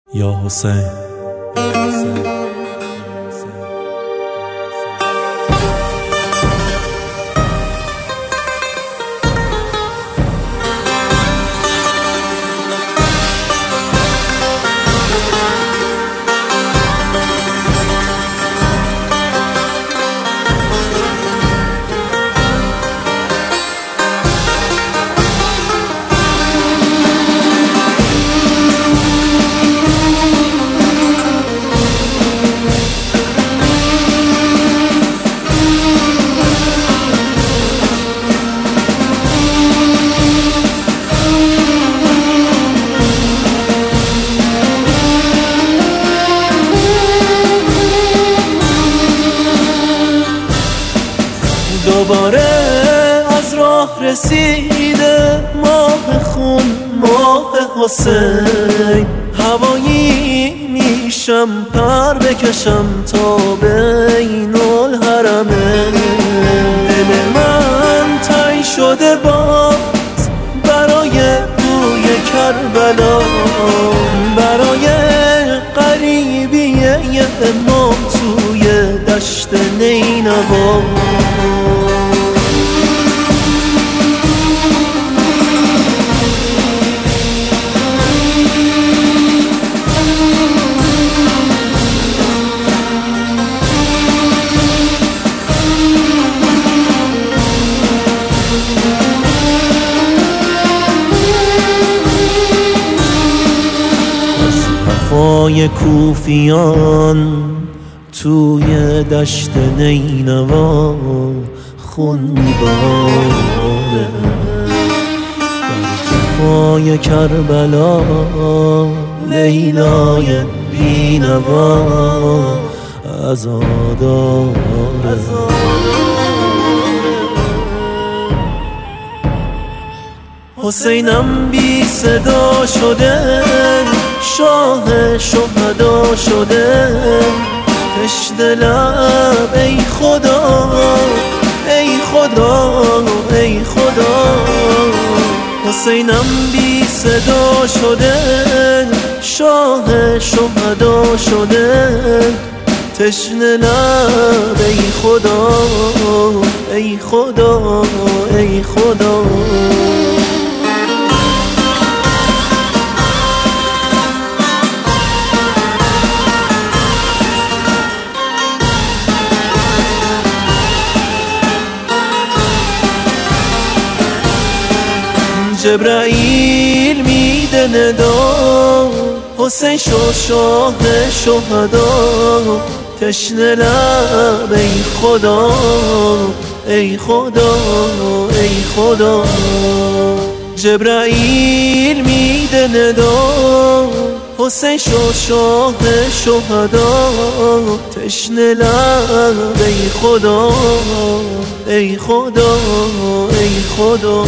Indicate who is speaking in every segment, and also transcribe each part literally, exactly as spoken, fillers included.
Speaker 1: یا حسین.
Speaker 2: دوباره از راه رسیده ماه خون، ماه حسین. هوایی میشم پر بکشم تا بین الحرمین. دل من تنگ شده باز برای بوی کربلا، برای غریبی یه امام توی دشت نینوا. وفای کوفیان توی دشت نینوا خون میباره، در جفای کربلا لیلای بینوا عزاداره. حسینم بی صدا شده، شاه شهدا شده. تشنه لب ای خدا، ای خدا، ای خدا. حسینم بی صدا شده، شاه شهدا شده. تشنه لب ای خدا، ای خدا، ای خدا. جبرائیل میده ندا، حسین شد شاه شهدا. تشنه لب ای خدا، ای خدا، ای خدا. جبرائیل میده ندا، حسین شد شاه شهدا. تشنه لب ای خدا، ای خدا، ای خدا.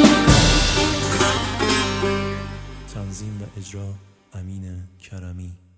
Speaker 1: تنظیم و اجرا امین کرمی.